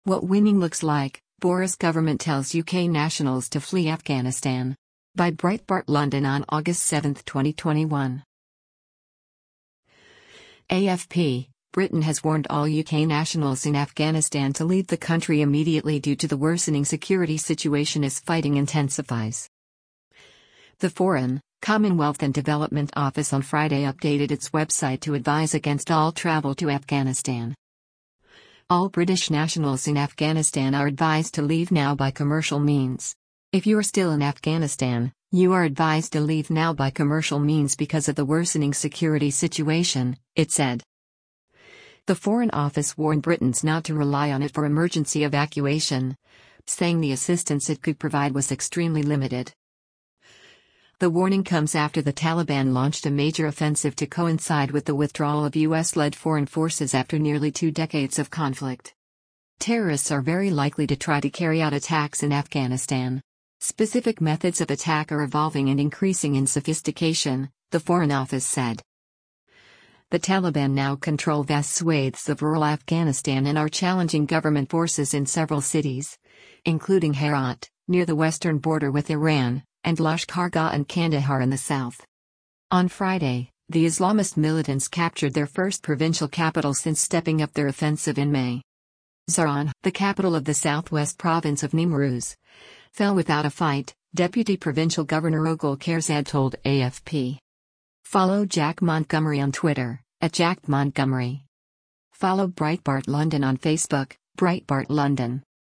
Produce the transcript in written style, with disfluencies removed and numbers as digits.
What winning looks like, Boris government tells UK nationals to flee Afghanistan. By Breitbart London on August 7, 2021. AFP, Britain has warned all UK nationals in Afghanistan to leave the country immediately due to the worsening security situation as fighting intensifies. The Foreign, Commonwealth and Development Office on Friday updated its website to advise against all travel to Afghanistan. All British nationals in Afghanistan are advised to leave now by commercial means. If you are still in Afghanistan, you are advised to leave now by commercial means because of the worsening security situation, it said. The Foreign Office warned Britons not to rely on it for emergency evacuation, saying the assistance it could provide was extremely limited. The warning comes after the Taliban launched a major offensive to coincide with the withdrawal of US-led foreign forces after nearly 2 decades of conflict. Terrorists are very likely to try to carry out attacks in Afghanistan. Specific methods of attack are evolving and increasing in sophistication, the Foreign Office said. The Taliban now control vast swathes of rural Afghanistan and are challenging government forces in several cities, including Herat, near the western border with Iran, and Lashkargah and Kandahar in the south. On Friday, the Islamist militants captured their first provincial capital since stepping up their offensive in May. Zaran, the capital of the southwest province of Nimruz, fell without a fight, Deputy Provincial Governor Ogul Kharzad told AFP. Follow Jack Montgomery on Twitter, @JackMontgomery. Follow Breitbart London on Facebook, Breitbart London.